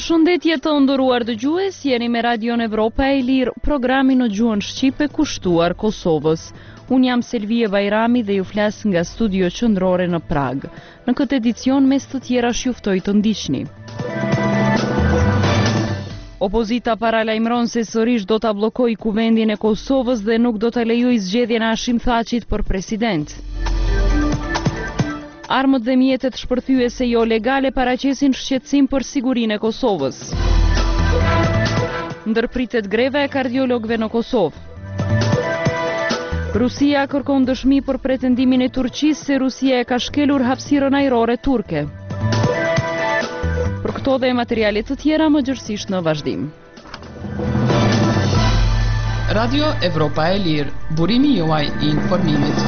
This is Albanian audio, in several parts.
Përshëndetje të nderuar dëgjues, jeni me Radion Evropa e Lirë, programi në gjuhën shqipe kushtuar Kosovës. Unë jam Selvie Bajrami dhe ju flas nga studio qendrore në Prag. Në këtë edicion mes të tjera juftoj të ndiqni. Opozita paralajmëron se sërish do ta bllokojë kuvendin e Kosovës dhe nuk do ta lejojë zgjedhjen e Hashim Thaqit për president. Armët dhe mjetet shpërthyese jo legale paraqesin shqetësim për sigurinë e Kosovës. Ndërpritet greva e kardiologëve në Kosovë. Rusia kërkon dëshmi për pretendimin e Turqisë se Rusia e ka shkelur hapësirën ajrore turke. Për këto dhe materialet të tjera më gjërësisht në vazhdim. Radio Evropa e Lirë, burimi juaj I informimit.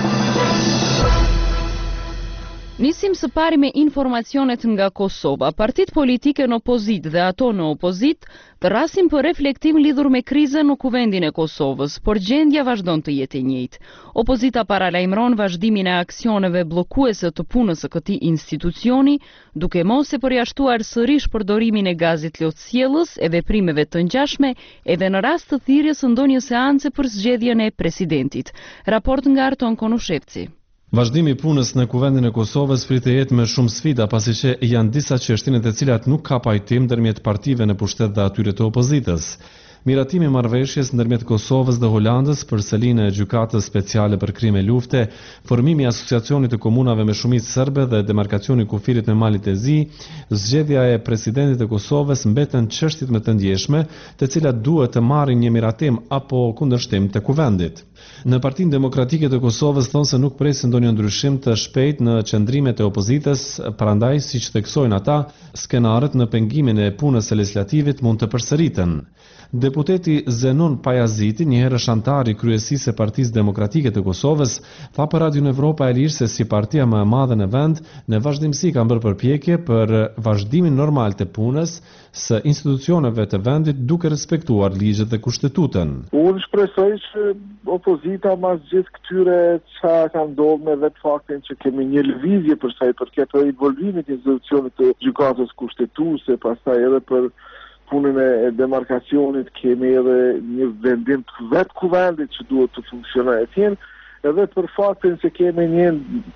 Nisim së pari me informacionet nga Kosova. Partit politike në opozit dhe ato në opozit të rrasin për reflektim lidhur me krizën në kuvendin e Kosovës, por gjendja vazhdon të jetë e njëjtë. Opozita paralajmëron vazhdimin e aksioneve bllokuese të punës së këtij institucioni, duke mos e përjashtuar sërish përdorimin e gazit lotësjellës e veprimeve të ngjashme edhe në rast të thirrjes së ndonjë seance për zgjedhjen e presidentit. Raport nga Arton Konushevci. Vazhdimi I punës në kuvendin e Kosovës pritet të jetë me shumë sfida, pasi që janë disa çështje të cilat nuk ka pajtim ndërmjet partive në pushtet dhe atyre të opozitës. Miratimi I marrëveshjes ndërmjet Kosovës dhe Holandës për selinë e gjykatës speciale për krime lufte, formimi I asociacionit të komunave me shumicë serbe dhe demarkacioni I kufirit me malit e zi, zgjedhja e presidentit të Kosovës mbeten çështjet më të ndjeshme, të cilat duhet të marrin një miratim apo kundërshtim të kuvendit. Në Partinë Demokratike të Kosovës thonë se nuk presin ndonjë ndryshim të shpejt në qëndrimet e opozitës, prandaj siç theksojnë ata, skenarët në pengimin e punës së legislativit mund të përsëriten. Deputeti Zenon Pajaziti, një herë antar I kryesisë së Partisë Demokratike të Kosovës, tha për Radion Evropa e Lirë se si partia më e madhe në vend, në vazhdimsi ka bërë përpjekje për vazhdimin normal të punës së institucioneve të vendit duke respektuar ligjet dhe kushtetutën. Unë shpresoj që opozita mas gjithë këtyre që ka ndodhur me vetë faktin që kemi një lëvizje për sa I përket të involvimit të institucionit të gjykatës kushtetuese, pastaj edhe për punën e demarkacionit, kemi edhe një vendim të vetë kuvendit që duhet të funksionojë etjen, edhe për faktin se kemi një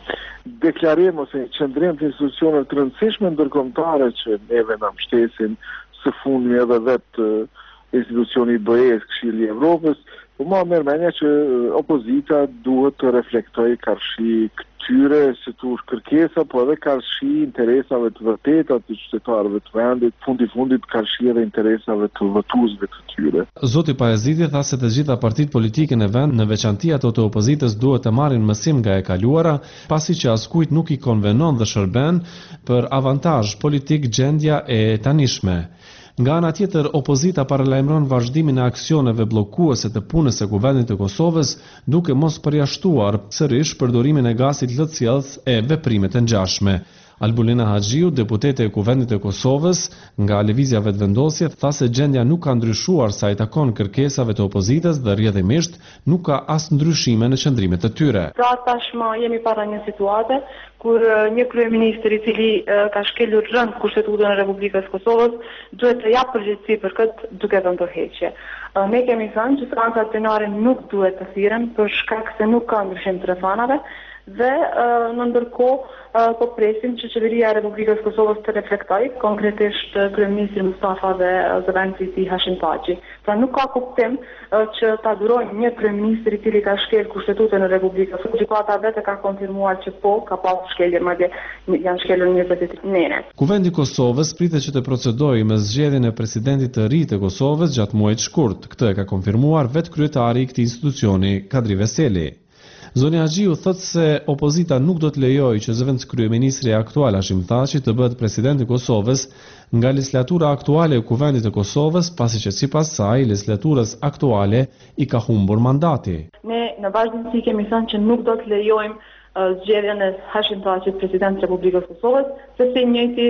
deklarim ose një qëndrim të institucioneve të rëndësishme ndërkombëtare që neve na mbështesin së fundmi edhe vetë institucioni I BE-s, Këshilli I Evropës, po ma merr mendja që opozita duhet të reflektojë karshi këtyre si tush kërkesa, po edhe karshi interesave të vërteta të qytetarëve të vendit, fundit karshi edhe interesave të votuesve të tyre. Zoti Pajaziti tha se të gjitha partitë politike në vend, në veçanti ato të opozitës, duhet të marrin mësim nga e kaluara, pasi që askujt nuk I konvenon dhe shërben për avantazh politik gjendja e tanishme. Nga ana tjetër, opozita paralajmëron vazhdimin e aksioneve bllokuese të punës së kuvendit të Kosovës, duke mos përjashtuar sërish përdorimin e gazit lotësjellës e veprimet të ngjashme. Albulina Haxhiu, deputete e kuvendit të Kosovës nga Lëvizja Vetëvendosje, tha se gjendja nuk ka ndryshuar sa I takon kërkesave të opozitës dhe rrjedhimisht nuk ka as ndryshime në qëndrimet të tyre. Pra tashmë jemi para një situate kur një kryeministër I cili ka shkelur rënd kushtetutën e Republikës Kosovës duhet të japë përgjegjësi për këtë duke dhënë tërheqje. Ne kemi thënë që seancat plenare nuk duhet të thirren për shkak se nuk ka ndryshim të rrethanave dhe në ndërkohë po presim që qeveria e Republikës Kosovës të reflektojë, konkretisht kryeministri Mustafa dhe zëvendësi I tij Hashim Thaçi. Pra nuk ka kuptim që ta durojnë një kryeministër I cili ka shkel kushtetutën e Republikës Kosovës. Gjykata vetë ka konfirmuar që po ka pasur shkelje, madje janë shkelur 23 nene. Kuvendi I Kosovës pritet që të procedojë me zgjedhjen e presidentit të ri të Kosovës gjatë muajit shkurt. Këtë e ka konfirmuar vetë kryetari I këtij institucioni, Kadri Veseli. Zoni Haxhiu thotë se opozita nuk do të lejojë që zëvendës kryeministri aktual Hashim Thaçi të bëhet presidenti I Kosovës nga legislatura aktuale e kuvendit të Kosovës, pasi që sipas saj legislaturës aktuale I ka humbur mandati. Ne në vazhdimsi kemi thënë që nuk do të lejojmë zgjedhjen e Hashim Thaçit president të Republikës Kosovës, sepse njëjti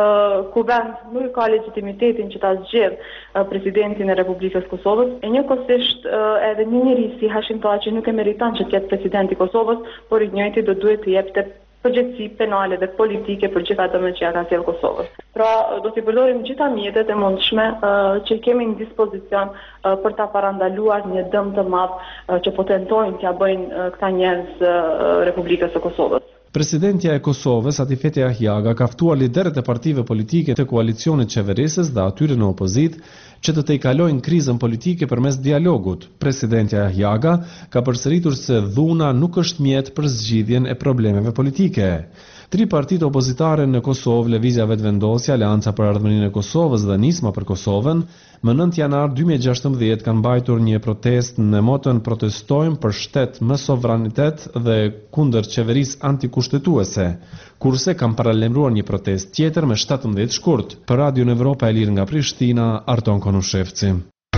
kuvend nuk ka legitimitetin që ta zgjedh presidentin e Republikës Kosovës. E njëkohësisht edhe një njerëz si Hashim Thaçi nuk e meriton që të jetë presidenti I Kosovës, por I njëjti do duhet të jepte përgjegjësi penale dhe politike për gjitha dëmet që ja ka sjellë Kosovës. Pra, do t'i përdorim gjitha mjetet e mundshme që kemi në dispozicion për ta parandaluar një dëm të madh që po tentojnë t'ja bëjnë këta njerëz Republikës së Kosovës. Presidentja e Kosovës, Atifete Ahjaga, ka ftuar liderët e partive politike të koalicionit qeverisës dhe atyre në opozit që të tejkalojnë krizën politike përmes dialogut. Presidentja Ahjaga ka përsëritur se dhuna nuk është mjet për zgjidhjen e problemeve politike. 3 partitë opozitare në Kosovë, Lëvizja Vetëvendosja, Aleanca për Ardhmërinë e Kosovës dhe Nisma për Kosovën, më 9 janar 2016 kanë mbajtur një protestë në motën protestojmë për shtet më sovranitet dhe kundër qeverisë antikushtetuese, kurse kanë paralemruar një protestë tjetër me 17 shkurt. Për Radio Evropa e Lirë nga Prishtina, Arton Konushevci.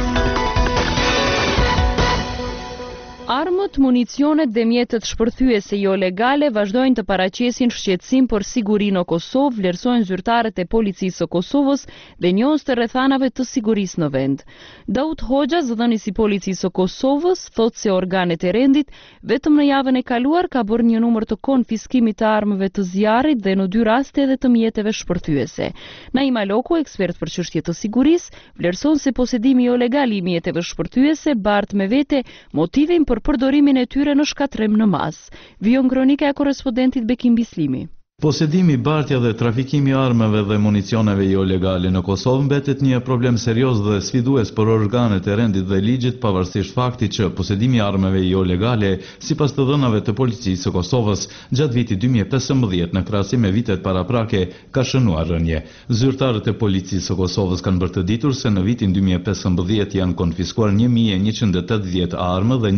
Armët, municionet dhe mjetet shpërthyese jo legale vazhdojnë të paraqesin shqetësim për siguri në Kosovë, vlerësojnë zyrtarët e policisë së Kosovës dhe njohës të rrethanave të sigurisë në vend. Daud Hoxha, zëdhënisi i policisë së Kosovës, thotë se organet e rendit vetëm në javën e kaluar ka bërë një numër të konfiskimit të armëve të zjarrit dhe në 2 raste edhe të mjeteve shpërthyese. Naima Loku, ekspert për çështje të sigurisë, vlerëson se posedimi jo legal i mjeteve shpërthyese bart me vete motivin për përdorimin e tyre në shkatrim në mas. Vijon kronika e korrespondentit Bekim Bislimi. Posedimi, bartja dhe trafikimi i armëve dhe municioneve jo legale në Kosovë mbetet një problem serioz dhe sfidues për organet e rendit dhe ligjit, pavarësisht faktit që posedimi i armëve jo legale, sipas të dhënave të policisë së Kosovës, gjatë vitit 2015 në krahasim me vitet paraprake ka shënuar rënje. Zyrtarët e policisë së Kosovës kanë bërë të ditur se në vitin 2015 janë konfiskuar 1180 armë dhe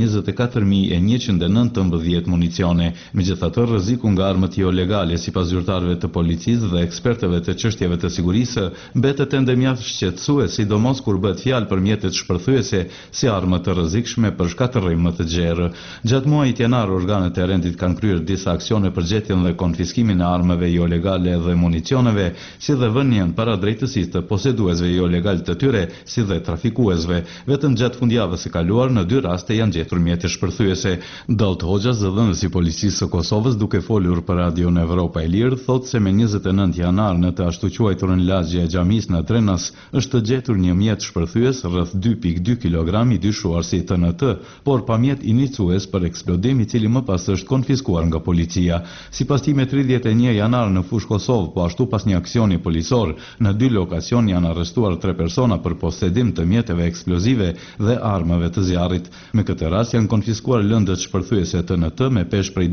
24119 municione. Megjithatë, rreziku nga armët jo legale sipas zyrtarëve të policisë dhe ekspertëve të çështjeve të sigurisë mbetet ende mjaft shqetësues, sidomos kur bëhet fjalë për mjetet shpërthyese si armë të rrezikshme për shkatërrim më të gjerë. Gjatë muajit janar, organet e rendit kanë kryer disa aksione për gjetjen dhe konfiskimin e armëve jo legale dhe municioneve, si dhe vënien para drejtësisë të poseduesve jo legal të tyre, si dhe trafikuesve. Vetëm gjatë fundjavës së kaluar në 2 raste janë gjetur mjete shpërthyese. Daud Hoxha, zëdhënësi i policisë së Kosovës, duke folur për Radio Evropa e Lirë, thotë se me 29 janar në të ashtu quajturën lagje e xhamisë në Trenas është të gjetur një mjet shpërthyes rreth 2.2 kg i dyshuar si TNT, por pa mjet inicues për eksplodim i cili më pas është konfiskuar nga policia. Sipas tij, me 31 janar në fushë Kosovë, po ashtu pas një aksioni policor, në 2 lokacion janë arrestuar 3 persona për posedim të mjeteve eksplozive dhe armëve të zjarrit. Me këtë rast janë konfiskuar lëndët shpërthyese TNT me peshë prej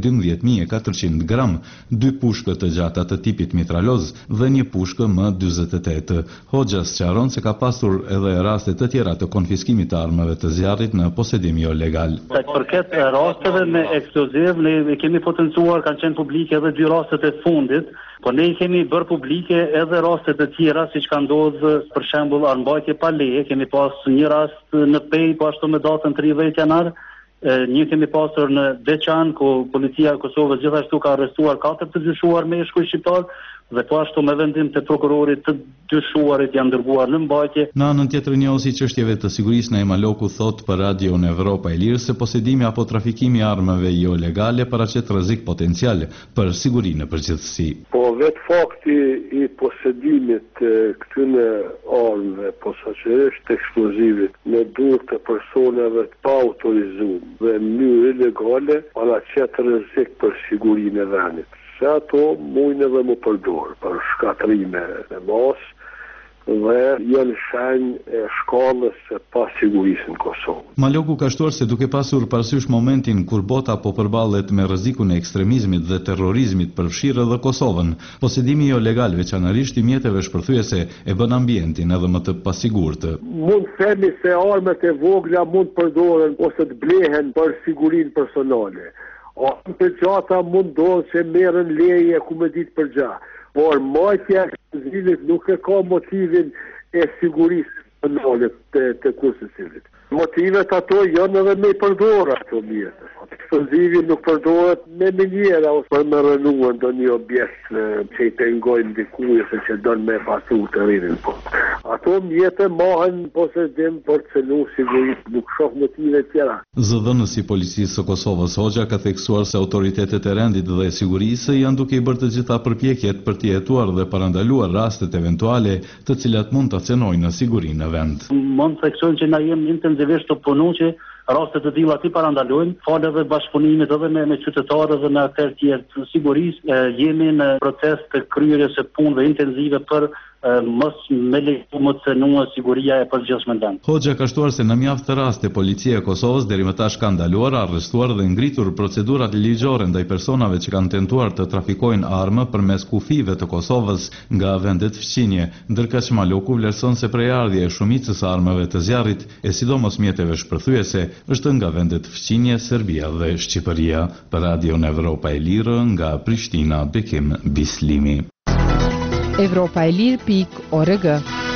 12.400 gram, 2 pushkë të gjata të tipit mitraloz dhe një pushkë M48. Hoxha sqaron se ka pasur edhe raste të tjera të konfiskimit të armëve të zjarrit në posedim jo legal. Sa i përket rasteve me eksploziv, ne kemi potencuar, kanë qenë publike edhe 2 rastet e fundit, po ne i kemi bërë publike edhe rastet e tjera, siç ka ndodhur për shembull armbajtje pa leje, kemi pas një rast në Pej, po ashtu me datën 30 janar. Një kemi pasur në Deçan, ku policia e Kosovës gjithashtu ka arrestuar 4 të dyshuar meshkuj shqiptar, dhe po ashtu me vendim të prokurorit të dyshuarit janë dërguar në mbajtje. Në anën tjetër, njohësi i çështjeve të sigurisë Naima Loku thotë për Radio Evropa e Lirë se posedimi apo trafikimi i armëve jo legale paraqet rrezik potencial për sigurinë në përgjithësi. Po vetë fakti i posedimit të këtyre armëve posaçërisht eksplozivit në dorë të personave të pa autorizuar dhe në mënyrë ilegale paraqet rrezik për sigurinë e vendit. Se ato mujnë edhe më përdorë për shkatrime në mas dhe janë shenjë e shkallës së pasigurisë në Kosovë. Maloku ka shtuar se duke pasur parasysh momentin kur bota po përballet me rrezikun e ekstremizmit dhe terrorizmit përfshirë edhe Kosovën, posedimi jo legal veçanërisht i mjeteve shpërthyese e bën ambientin edhe më të pasigurt. Mund të themi se armët e vogla mund të përdoren ose të blehen për sigurinë personale. Armë të gjata mund donë që merën leje ku me ditë për gjatë, por majtja e nuk e ka motivin e sigurisë personale të kursësilit. Motivet ato janë edhe me i përdora ato mjetës. eksplozivi nuk përdoret me mënyra ose për me rënuar ndonjë objekt që i pengojnë dikujt ose që don me pasu të rinin. Ato mjete mohen posedim për të cënu sigurisht nuk shoh motive tjera. Zëdhënësi i policisë së Kosovës Hoxha ka theksuar se autoritetet e rendit dhe sigurisë janë duke i bërë të gjitha përpjekjet për të jetuar dhe parandaluar rastet eventuale të cilat mund të cenojnë në sigurinë në vend. Mund të theksojmë që na jemi intensivisht të punu që rastet të tilla ti parandalojnë, falë edhe bashkëpunimit edhe me qytetarë dhe me aktorë tjerë të sigurisë, jemi në proces të kryerjes së punëve intensive për mos me leju më të cënua siguria e përgjithshme në vend. Hoxha ka shtuar se në mjaft të raste policia e Kosovës deri më tash ka ndaluar, arrestuar dhe ngritur procedurat ligjore ndaj personave që kanë tentuar të trafikojnë armë përmes kufive të Kosovës nga vendet fqinje, ndërkaq Maloku vlerëson se prejardhja e shumicës së armëve të zjarrit e sidomos mjeteve shpërthyese është nga vendet fqinje, Serbia dhe Shqipëria. Për Radion Evropa e Lirë nga Prishtina, Bekim Bislimi. Evropaelir.org.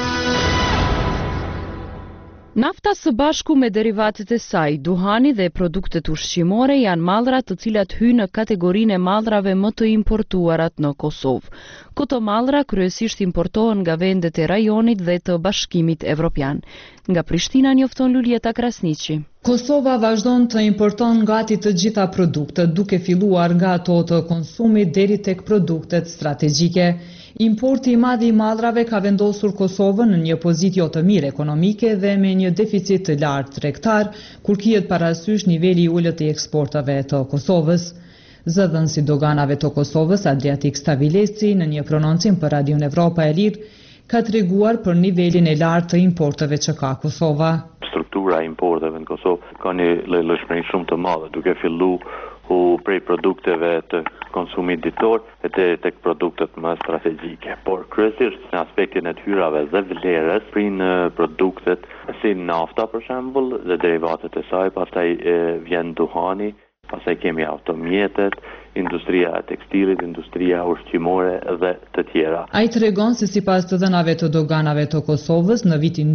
Nafta së bashku me derivatet e saj, duhani dhe produktet ushqimore janë mallra të cilat hyjnë në kategorinë e mallrave më të importuarat në Kosovë. Këto mallra kryesisht importohen nga vendet e rajonit dhe të Bashkimit Evropian. Nga Prishtina njofton Lulieta Krasniqi. Kosova vazhdon të importon gati të gjitha produktet, duke filluar nga ato të konsumit deri tek produktet strategjike. Importi i madh i mallrave ka vendosur Kosovën në një pozitë jo të mirë ekonomike dhe me një deficit të lartë tregtar, kur kihet parasysh niveli i ulët i eksportave të Kosovës. Zëdhënësi doganave të Kosovës, Adriatik Stavileci, në një prononcim për Radion Evropa e Lirë, ka treguar për nivelin e lartë të importeve që ka Kosova. Struktura e importeve në Kosovë ka një lëshmëri shumë të madhe, duke filluar prej produkteve të konsumit ditor e tek produktet më strategjike. Por kryesisht në aspektin e hyrave dhe vlerës prinë produktet si nafta për shembull dhe derivatet e saj, pastaj vjen duhani, pastaj kemi automjetet, industria e tekstilit, industria ushqimore dhe të tjera. Ai tregon se sipas të dhënave të doganave të Kosovës në vitin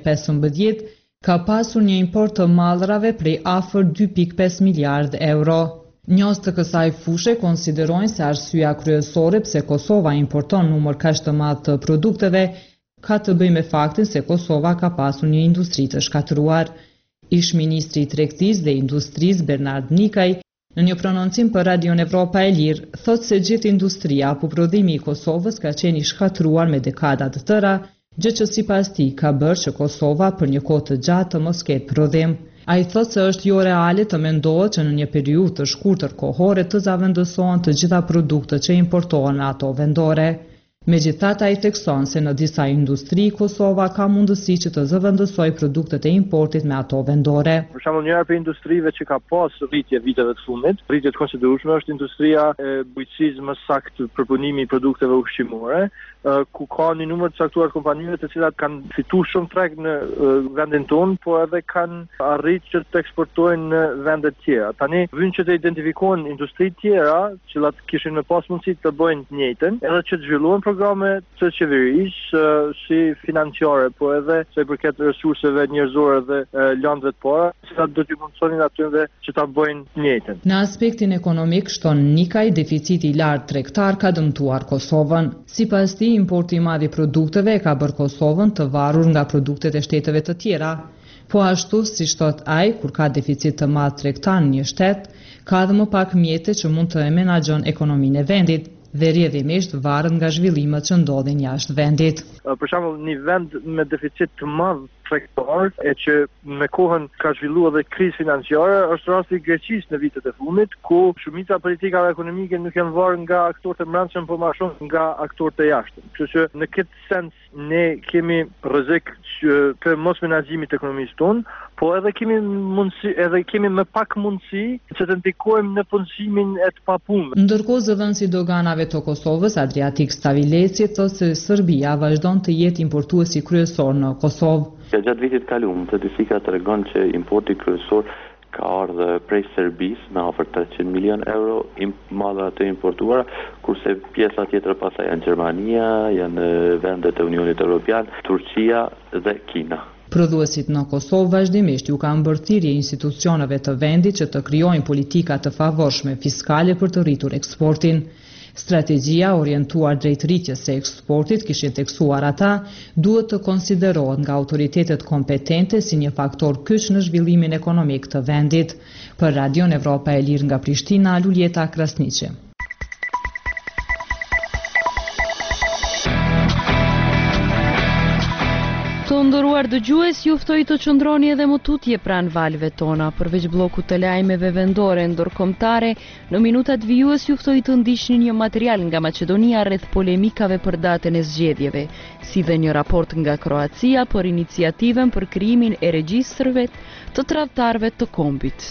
2015 ka pasur një import të mallrave prej afër 2.5 miliard euro. Njohës të kësaj fushë konsiderojnë se arsyeja kryesore pse Kosova importon numër kaq të madh të produkteve ka të bëjë me faktin se Kosova ka pasur një industri të shkatëruar. Ish-ministri i Tregtisë dhe Industrisë Bernard Nikaj në një prononcim për Radion Evropa e Lirë thotë se gjithë industria apo prodhimi i Kosovës ka qenë i shkatëruar me dekada të tëra, gjë që sipas tij ka bërë që Kosova për një kohë të gjatë të mos ketë prodhim. Ai thotë se është jo reale të mendohet që në një periudhë të shkurtër kohore të zavendësohen të gjitha produktet që importohen në ato vendore. Megjithatë, ai thekson se në disa industri Kosova ka mundësi që të zëvendësoj produktet e importit me ato vendore. Për shembull, njëra prej industrive që ka pas rritje viteve të fundit, rritje të konsiderueshme është industria e bujqësisë, më saktë përpunimi i produkteve ushqimore, ku ka një numër të caktuar kompanive të cilat kanë fituar shumë treg në vendin tonë, por edhe kanë arritur që të eksportojnë në vende të tjera. Tani vjen që të identifikohen industri të tjera, që kishin me pas mundësi të bëjnë të njëjtën, edhe që të zhvillohen programe të qeverisë si financiare, po edhe sa i përket resurseve njerëzore dhe landëve të para, cilat do t'i mundsonin atyre që ta bëjnë të njëjtën. Në aspektin ekonomik, shton Nikaj, deficiti i lartë tregtar ka dëmtuar Kosovën. Sipas tij, importi i madh i produkteve ka bërë Kosovën të varur nga produktet e shteteve të tjera. Po ashtu, si thot ai, kur ka deficit të madh tregtar në një shtet, ka edhe më pak mjete që mund të menaxhon ekonominë e vendit dhe rrjedhimisht varet nga zhvillimet që ndodhin jashtë vendit. Për shembull, një vend me deficit të madh tregtar e që me kohën ka zhvilluar edhe krizë financiare është rasti i Greqisë në vitet e fundit, ku shumica politikave ekonomike nuk janë varur nga aktorët e brendshëm, por më shumë nga aktorët e jashtëm. Kështu që në këtë sens ne kemi rrezik të mos menaxhimit të ekonomisë tonë, po edhe kemi më pak mundësi që të ndikojmë në punësimin e të papunëve. Ndërkohë, zëdhënësi doganave të Kosovës, Adriatik Stavileci, thotë se Serbia vazhdon të jetë importuesi kryesor në Kosovë. Gjatë vitit kaluar, statistika tregon që importi kryesor ka ardhur prej Serbisë me afër 300 milion euro mallra të importuara, kurse pjesa tjetër pastaj janë Gjermania, janë vendet e Unionit Evropian, Turqia dhe Kina. Prodhuesit në Kosovë vazhdimisht ju kanë bërë thirrje institucioneve të vendit që të krijojnë politika të favorshme fiskale për të rritur eksportin. Strategjia orientuar drejt rritjes së eksportit, kishin theksuar ata, duhet të konsiderohet nga autoritetet kompetente si një faktor kyç në zhvillimin ekonomik të vendit. Për Radion Evropa e Lirë nga Prishtina, Luljeta Krasniqi. Të nderuar dëgjues, ju ftoj të qëndroni edhe më tutje pranë valve tona, përveç bllokut të lajmeve vendore ndërkombëtare. Në minutat vijues ju ftoj të ndiqni një material nga Maqedonia rreth polemikave për datën e zgjedhjeve, si dhe një raport nga Kroacia për iniciativën për krijimin e regjistrëve të tradhtarëve të kombit.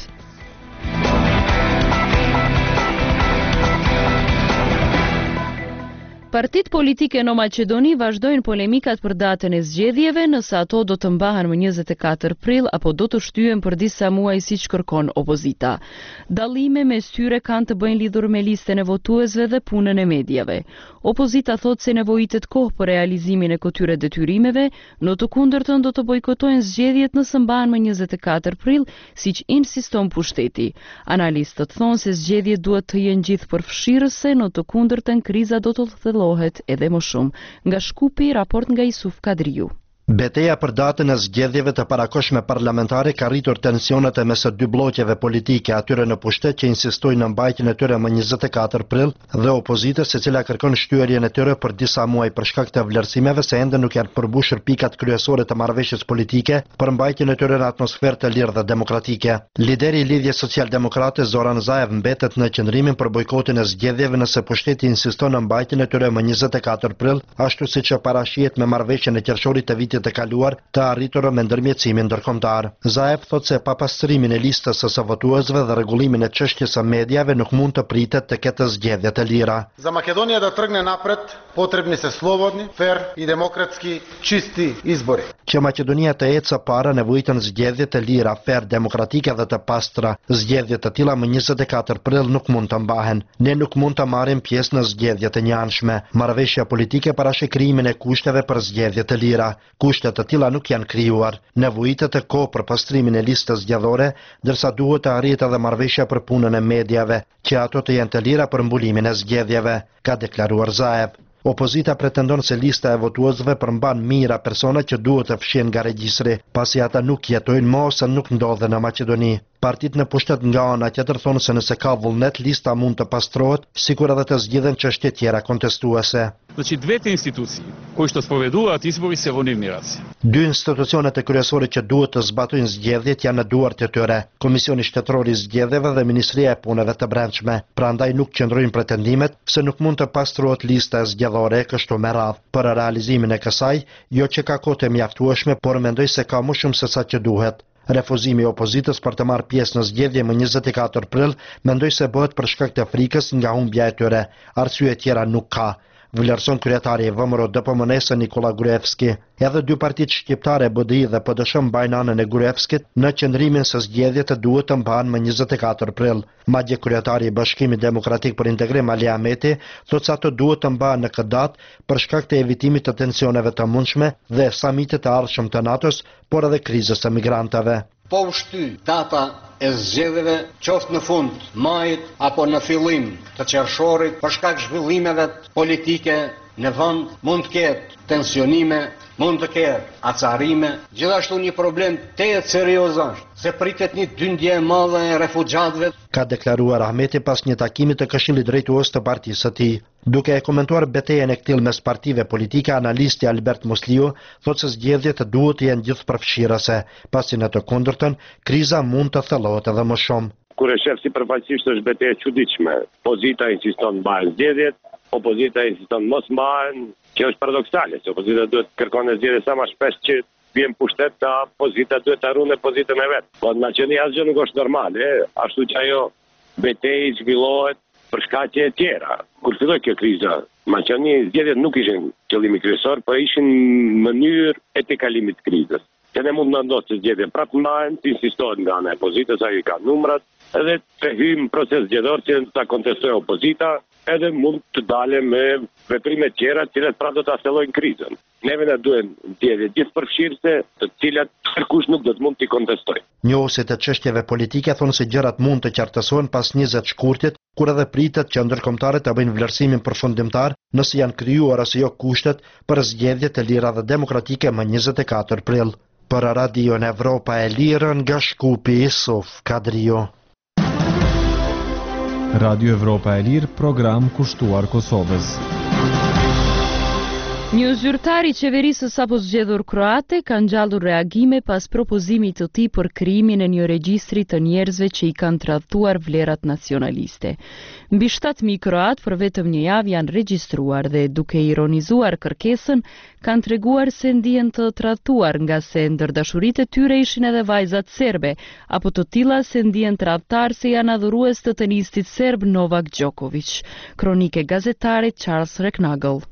Partit politike në Maqedoni vazhdojnë polemikat për datën e zgjedhjeve, nëse ato do të mbahen më 24 prill apo do të shtyhen për disa muaj siç kërkon opozita. Dallime mes tyre kanë të bëjnë lidhur me listën e votuesve dhe punën e medjave. Opozita thotë se nevojitet kohë për realizimin e këtyre detyrimeve, në të kundërtën do të bojkotojnë zgjedhjet nëse mbahen më 24 prill, siç insiston pushteti. Analistët thonë se zgjedhjet duhet të jenë gjithëpërfshirëse, në të kundërtën kriza do të thellohet edhe më shumë. Nga Shkupi, raport nga Isuf Kadriu. Betejë për datën e zgjedhjeve të parakohshme parlamentare ka rritur tensionet mes së dy bllokeve politike, atyre në pushtet që insistojnë në mbajtjen e tyre më 24 prill dhe opozitës, e cila kërkon shtyerjen e tyre për disa muaj për shkak të vlerësimeve se ende nuk janë përmbushur pikat kryesore të marrëveshjes politike për mbajtjen e tyre në atmosferë të lirë dhe demokratike. Lideri i Lidhjes Social-Demokrate Zoran Zaev mbetet në qëndrimin për bojkotin e zgjedhjeve nëse pushteti insiston në mbajtjen e tyre më 24 prill, ashtu siç parashihet me marrëveshjen e qershorit të vitit të kaluar të arritur me ndërmjetësimin ndërkombëtar. Zaev thotë se papastrimin e listës së votuesve dhe rregullimin e çështjes së mediave nuk mund të pritet të ketë zgjedhje të lira. За Македонија да тргне напред, потребни се слободни, фер и демократски чисти избори. Që Maqedonia të ecë para nevojitën zgjedhje të lira, fer, demokratike dhe të pastra. Zgjedhje të tilla më 24 prill nuk mund të mbahen. Ne nuk mund të marrim pjesë në zgjedhje të njëanshme. Marrëveshja politike parashë krijimin e kushteve për zgjedhje të lira. Kushtet të tilla nuk janë krijuar. Nevojitet e kohë për pastrimin e listës zgjedhore, ndërsa duhet të arrihet edhe marrëveshja për punën e mediave, që ato të jenë të lira për mbulimin e zgjedhjeve, ka deklaruar Zaev. Opozita pretendon se lista e votuesve përmban mijëra persona që duhet të fshihen nga regjistri, pasi ata nuk jetojnë më ose nuk ndodhen në Maqedoni. Partit në pushtet nga ana tjetër thonë se nëse ka vullnet, lista mund të pastrohet, sikur edhe të zgjidhen çështje tjera kontestuese. Значи двете институции кои што споведуваат избори се во нивни раце. Dy institucionet e kryesore që duhet të zbatojnë zgjedhjet janë në duart e tyre, Komisioni Shtetëror i Zgjedhjeve dhe Ministria e Punëve të Brendshme. Prandaj nuk qëndrojnë pretendimet se nuk mund të pastrohet lista e zgjedhore kështu me radhë. Për realizimin e kësaj, jo që ka kohë të mjaftueshme, por mendoj se ka më shumë se sa që duhet. Refuzimi i opozitës për të marrë pjesë në zgjedhje më 24 prill mendoj se bëhet për shkak të frikës nga humbja e tyre. Arsye tjera nuk ka. Vlerëson kryetari i VMRO DPMNE Nikola Gruevski. Edhe dy partitë shqiptare BDI dhe PDSH mbajnë anën e Gruevskit në qëndrimin se zgjedhjet duhet të mbahen më 24 prill. Madje kryetari i Bashkimit Demokratik për Integrim Ali Ahmeti thotë se ato duhet të mbahen në këtë datë për shkak të evitimit të tensioneve të mundshme dhe samitit të ardhshëm të NATO-s, por edhe krizës së migrantëve. Po u shty data e zgjedhjeve qoftë në fund majit apo në fillim të qershorit për shkak zhvillimeve politike në vend, mund të ketë tensionime, mund të ketë acarime, gjithashtu një problem tejet serioz është, se pritet një dyndje e madhe e refugjatëve. Ka deklaruar Ahmeti pas një takimi të Këshillit Drejtues të partisë së tij. Duke e komentuar betejën e këtij mes partive politike, analisti Albert Musliu thotë se zgjedhjet duhet të jenë gjithëpërfshirëse, pasi në të kundërtën kriza mund të thellohet edhe më shumë. Kur e shef sipërfaqësisht është betejë e çuditshme. Opozita insiston mbahen zgjedhjet, opozita insiston mos mbahen, që është paradoksale, se opozita duhet kërkon zgjedhje sa më shpesh që vjen pushtet, opozita duhet të harronë pozitën e vet. Po në Maqedoni asgjë nuk është normale, ashtu që ajo betejë zhvillohet për shkaqe të tjera. Kur filloi kjo kriza, Maqedoni zgjedhjet nuk ishin qëllimi kryesor, por ishin mënyrë e tejkalimit të krizës. që ne mund në ndosë që zgjedhjen prapë mbajnë, insistohet nga ana e opozitës, ajo i ka numrat, edhe të hyjmë proces zgjedhor që ta kontestojë opozita, edhe mund të dalë me veprime tjera të cilat pra do ta thellojnë krizën. Neve na duhen zgjedhje gjithëpërfshirëse, të cilat kërkush nuk do të mund t'i kontestojë. Njohësit e çështjeve politike thonë se gjërat mund të qartësohen pas 20 shkurtit, kur edhe pritet që ndërkombëtarët të bëjnë vlerësimin përfundimtar nëse janë krijuar ose jo kushtet për zgjedhje të lira dhe demokratike më 24 prill. Për Radio Evropa e Lirë nga Shkupi, Sof Kadrio. Radio Evropa e Lirë, program kushtuar Kosovës. Një zyrtar I qeverisë sapo zgjedhur kroate ka ngjallur reagime pas propozimit të tij për krijimin e një regjistri të njerëzve që I kanë tradhtuar vlerat nacionaliste. Mbi 7.000 kroat për vetëm një javë janë regjistruar dhe duke ironizuar kërkesën, kanë treguar se ndihen të tradhtuar nga se ndër dashuritë e tyre ishin edhe vajzat serbe, apo të tilla se ndihen tradhtar se janë adhurues të tenistit serb Novak Djokovic. Kronike gazetare Charles Reknagel.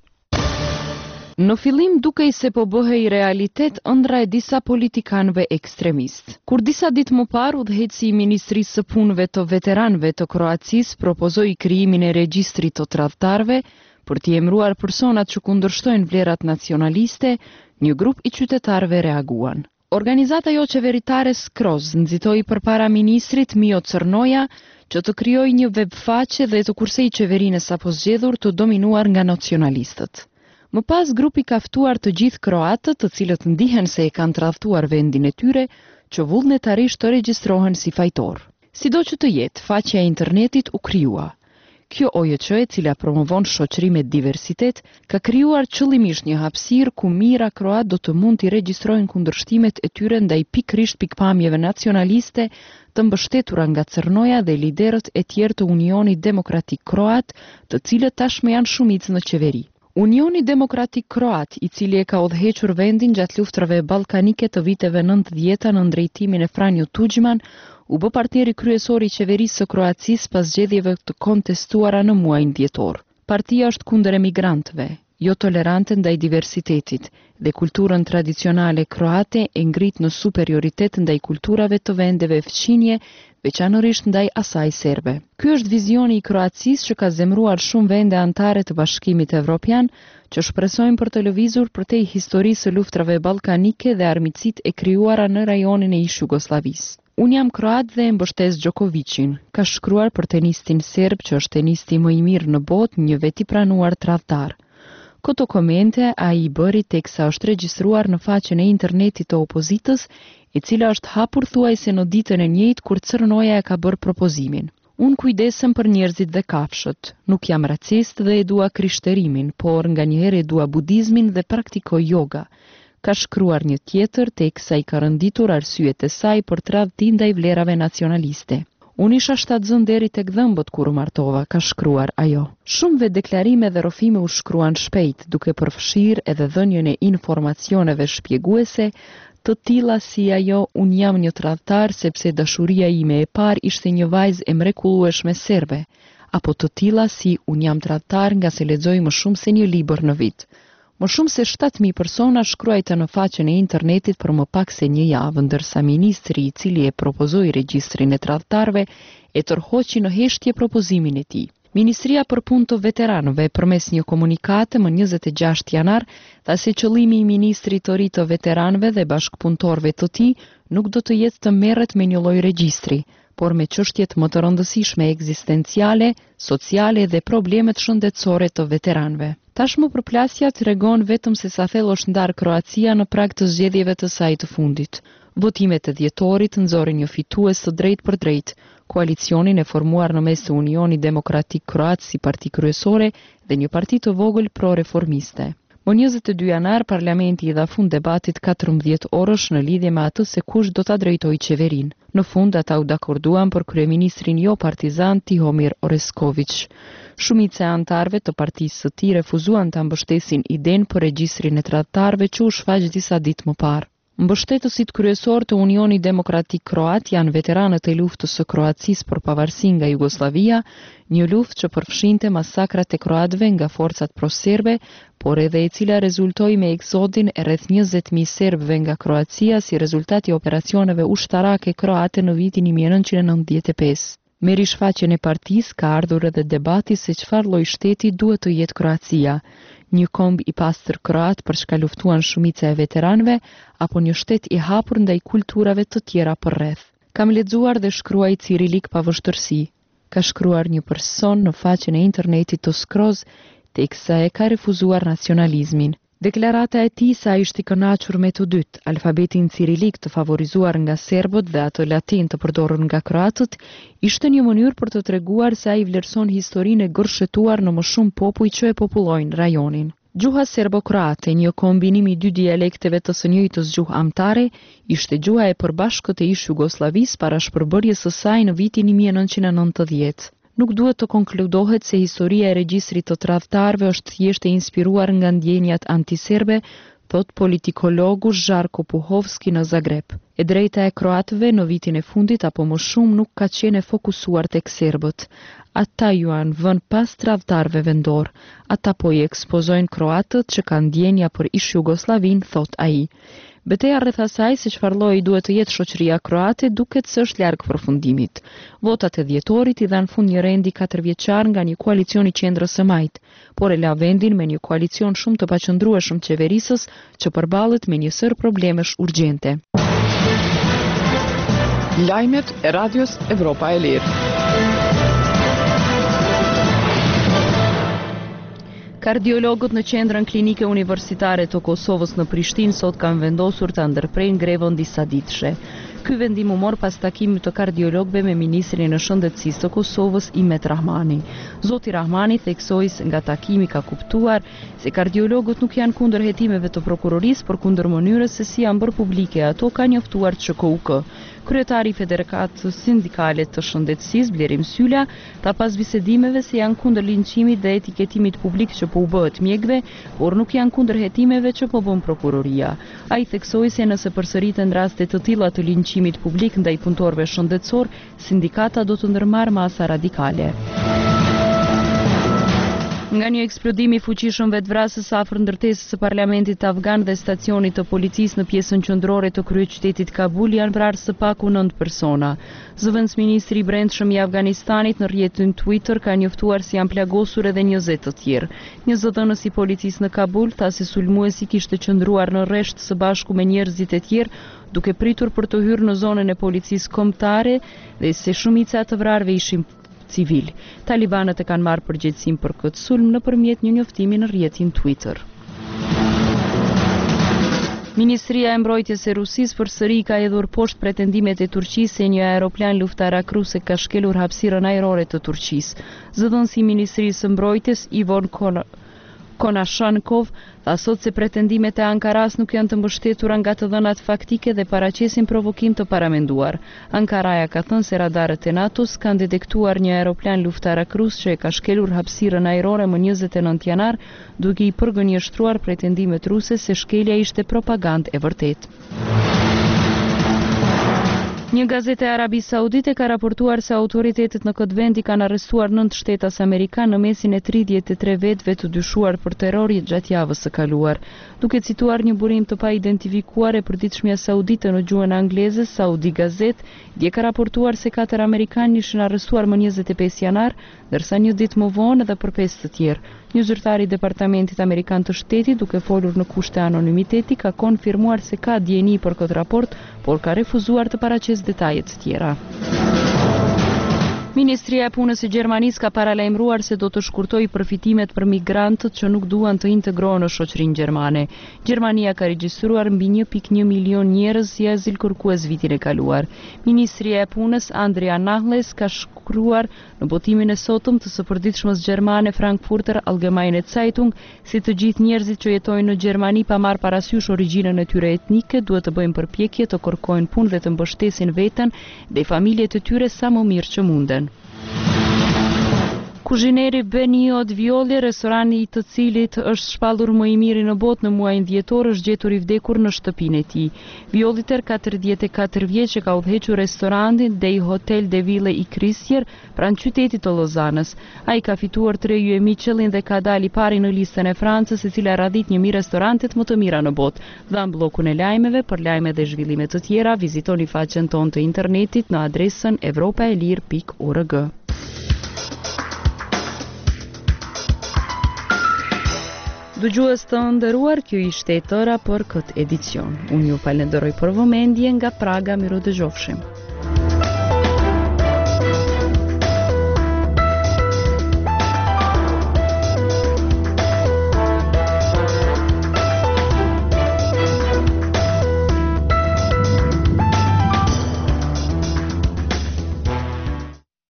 Në fillim dukej se po bëhej realitet ëndra e disa politikanëve ekstremist. Kur disa ditë më parë udhëheqësi I Ministrisë së Punëve të Veteranëve të Kroacisë propozoi krijimin e regjistrit të tradhtarëve për t'i emëruar personat që kundërshtojnë vlerat nacionaliste, një grup I qytetarëve reaguan. Organizata jo qeveritare Skroz nxitoi përpara ministrit Mio Crnoja që të krijojë një webfaqe dhe të kursejë qeverinë e sapo zgjedhur të dominuar nga nacionalistët. Më pas grupi ka ftuar të gjithë kroatët të cilët ndihen se e kanë tradhtuar vendin e tyre që vullnetarisht të regjistrohen si fajtor. Sido që të jetë, faqja e internetit u krijua. Kjo OJQ, e cila promovon shoqëri me diversitet, ka krijuar qëllimisht një hapësirë ku mijëra kroat do të mund t'i regjistrojnë kundërshtimet e tyre ndaj pikërisht pikpamjeve nacionaliste të mbështetura nga Crnoja dhe liderët e tjerë të Unionit Demokratik Kroat, të cilët tashmë janë shumicë në qeveri. Unioni Demokratik Kroat, I cili e ka udhëhequr vendin gjatë luftrave ballkanike të viteve 90 në drejtimin e Franjo Tuđman, u bë partneri kryesor I qeverisë së Kroacisë pas zgjedhjeve të kontestuara në muajin dhjetor. Partia është kundër emigrantëve, jo tolerante ndaj diversitetit dhe kulturën tradicionale kroate e ngrit në superioritet ndaj kulturave të vendeve fqinje, veçanërisht ndaj asaj serbe. Ky është vizioni I Kroacisë që ka zemruar shumë vende anëtare të Bashkimit Evropian, që shpresojnë për të lëvizur përtej historisë së luftrave ballkanike dhe armiqësitë e krijuara në rajonin e ish Jugosllavisë. Unë jam kroat dhe e mbështes Djokovicin, ka shkruar për tenistin serb që është tenisti më I mirë në botë, një veti pranuar tradhtar. Këto komente ai I bëri teksa është regjistruar në faqen e internetit të opozitës, e cila është hapur thuajse në ditën e njëjtë kur Crnoja e ka bërë propozimin. Unë kujdesem për njerëzit dhe kafshët, nuk jam racist dhe e dua krishterimin, por nganjëherë e dua budizmin dhe praktikoj yoga. Ka shkruar një tjetër teksa I ka rënditur arsyet e saj për tradhti ndaj vlerave nacionaliste. Unë isha shtatzën deri tek dhëmbët kur u martova, ka shkruar ajo. Shumëve deklarime dhe rrofime u shkruan shpejt, duke përfshirë edhe dhënien e informacioneve shpjeguese, të tilla si ajo unë jam një tradhtar sepse dashuria ime e parë ishte një vajzë e mrekullueshme serbe, apo të tilla si unë jam tradhtar nga se lexoj më shumë se një libër në vit. Më shumë se 7.000 persona shkruajtën në faqen e internetit për më pak se një javë, ndërsa ministri I cili e propozoi regjistrin e tradhtarëve e tërhoqi në heshtje propozimin e tij. Ministria për Punë të Veteranëve përmes një komunikate më 26 janar tha se qëllimi I ministrit të ri të veteranëve dhe bashkëpunëtorëve të tij nuk do të jetë të merret me një lloj regjistri, por me çështjet më të rëndësishme ekzistenciale, sociale dhe problemet shëndetësore të veteranëve. Tashmë përplasja tregon vetëm se sa thellë është ndarë Kroacia në prag të zgjedhjeve të saj të fundit. Votimet e dhjetorit nxorën një fitues të drejtë për drejtë, koalicionin e formuar në mes të Unionit Demokratik Kroat si parti kryesore dhe një parti të vogël pro-reformiste. Më 22 janar, parlamenti I dha fund debatit 14 orësh në lidhje me atë se kush do ta drejtojë qeverinë. Në fund ata u dakorduan për kryeministrin jo partizan Tihomir Oresković. Shumica e anëtarëve të partisë së tij refuzuan ta mbështesin idenë për regjistrin e tradhtarëve që u shfaq disa ditë më parë. Mbështetësit kryesor të Unionit Demokratik Kroat janë veteranët e luftës së Kroacisë për pavarësinë nga Jugosllavia, një luftë që përfshinte masakrat e kroatëve nga forcat proserbe, por edhe e cila rezultoi me eksodin e rreth 20.000 serbëve nga Kroacia si rezultat i operacioneve ushtarake kroate në vitin 1995. Me rishfaqjen e partisë ka ardhur edhe debati se çfarë lloj shteti duhet të jetë Kroacia. Një komb i pastër kroat për çka luftuan shumica e veteranëve, apo një shtet i hapur ndaj kulturave të tjera përreth. Kam lexuar dhe shkruaj cirilik pa vështirësi, ka shkruar një person në faqen e internetit të Skroz, teksa e ka refuzuar nacionalizmin. Deklarata e tij sa ishte i kënaqur me të dytë, alfabetin cirilik të favorizuar nga serbët dhe atë latin të përdorur nga kroatët, ishte një mënyrë për të treguar se ai vlerëson historinë e gërshetuar në më shumë popull që e popullojnë rajonin. Gjuha serbo-kroate, një kombinim i dy dialekteve të së njëjtës gjuhë amtare, ishte gjuha e përbashkët e ish Jugosllavisë para shpërbërjes së saj në vitin 1990. Nuk duhet të konkludohet se historia e regjistrit të tradhtarëve është thjesht e inspiruar nga ndjenjat antiserbe, thot politikologu Žarko Puhovski në Zagreb. E drejta e kroatëve në vitin e fundit apo më shumë nuk ka qenë e fokusuar tek serbët. Ata ju janë vënë pas tradhtarëve vendor. Ata po i ekspozojnë kroatët që kanë ndjenja për ish Jugosllavin, thot ai. Betejë rreth asaj se çfarë lloji duhet të jetë shoqëria kroate duket se është larg përfundimit. Votat e dhjetorit i dhanë fund një rendi 4 vjeçar nga një koalicion i qendrës së majt, por e la vendin me një koalicion shumë të paqëndrueshëm qeverisës që përballet me një sër problemesh urgjente. Lajmet e Radios Evropa e Lirë. Kardiologët në qendrën klinike universitare të Kosovës në Prishtinë sot kanë vendosur të ndërprejnë grevën disa ditëshe. Ky vendim u mor pas takimit të kardiologëve me ministrin e shëndetësisë të Kosovës, Imet Rahmani. Zoti Rahmani theksoi se nga takimi ka kuptuar se kardiologët nuk janë kundër hetimeve të prokurorisë, por kundër mënyrës se si janë bërë publike ato, ka njoftuar ÇKUK. Kryetari i Federatës Sindikale të Shëndetësisë, Blerim Sylla, tha pas bisedimeve se janë kundër linçimit dhe etiketimit publik që po u bëhet mjekëve, por nuk janë kundër hetimeve që po bën prokuroria. Ai theksoi se nëse përsëriten raste të tilla të linçimit publik ndaj punëtorëve shëndetësor, sindikata do të ndërmarrë masa radikale. Nga një eksplodim i fuqishëm vetvrasës afër ndërtesës së parlamentit afgan dhe stacionit të policisë në pjesën qendrore të kryeqytetit Kabul janë vrarë së paku 9 persona. Zëvendësministri i brendshëm i Afganistanit në rrjetin Twitter ka njoftuar se janë plagosur edhe 20 të tjerë. Një zëdhënës i policisë në Kabul tha se sulmuesi kishte qëndruar në rresht së bashku me njerëzit e tjerë, duke pritur për të hyrë në zonën e policisë kombëtare dhe se shumica të vrarëve ishin civil. Talibanët e kanë marrë përgjegjësinë për këtë sulm nëpërmjet një njoftimi në rrjetin Twitter. Ministria e Mbrojtjes e Rusisë përsëri ka hedhur poshtë pretendimet e Turqisë se një aeroplan luftarak rus e ka shkelur hapësirën ajrore të Turqisë. Zëdhënësi i Ministrisë së Mbrojtjes Ivon Konashenkov tha sot se pretendimet e Ankaras nuk janë të mbështetura nga të dhënat faktike dhe paraqesin provokim të paramenduar. Ankaraja ka thënë se radarët e NATO-s kanë detektuar një aeroplan luftarak rus që e ka shkelur hapësirën ajrore më 29 janar, duke i përgënjeshtruar pretendimet ruse se shkelja ishte propagandë e vërtetë. Një gazetë e Arabisë Saudite ka raportuar se autoritetet në këtë vend i kanë arrestuar 9 shtetas amerikan në mesin e 33 vetëve të dyshuar për terror gjatë javës së kaluar. Duke cituar një burim të paidentifikuar e përditshmja saudite në gjuhën angleze, Saudi Gazette dje ka raportuar se 4 amerikanë ishin arrestuar më 25 janar, ndërsa një ditë më vonë edhe për 5 të tjerë. Një zyrtar i Departamentit Amerikan të Shtetit, duke folur në kushte anonimiteti, ka konfirmuar se ka dieni për këtë raport, por ka refuzuar të paraqesë detajet të tjera. Ministria e Punës e Gjermanisë ka paralajmëruar se do të shkurtojë përfitimet për migrantët që nuk duan të integrohen në shoqërinë gjermane. Gjermania ka regjistruar mbi 1.1 milion njerëz si azil kërkues vitin e kaluar. Ministria e Punës Andrea Nahles ka shkruar në botimin e sotëm të së përditshmës gjermane Frankfurter Allgemeine Zeitung se të gjithë njerëzit që jetojnë në Gjermani pa marrë parasysh origjinën e tyre etnike duhet të bëjnë përpjekje të kërkojnë punë dhe të mbështesin veten dhe familjet e tyre sa më mirë që munden. Kuzhineri Beniot Violi, restorani i të cilit është shpallur më i miri në botë në muajin dhjetor, është gjetur i vdekur në shtëpinë e tij. Violiter, 44 vjeç, ka udhëhequr restorantin Dei Hotel de Ville i Kristier pranë qytetit të Lozanës. Ai ka fituar 3 yje Michelin dhe ka dalë i pari në listën e Francës, e cila radhit 1000 restorantet më të mira në botë. Dhan bllokun e lajmeve. Për lajme dhe zhvillime të tjera, vizitoni faqen tonë të internetit në adresën evropaelir.org. Dëgjues të nderuar, kjo ishte e tëra për këtë edicion. Unë ju falenderoj për vëmendje nga Praga, miru dëgjofshim.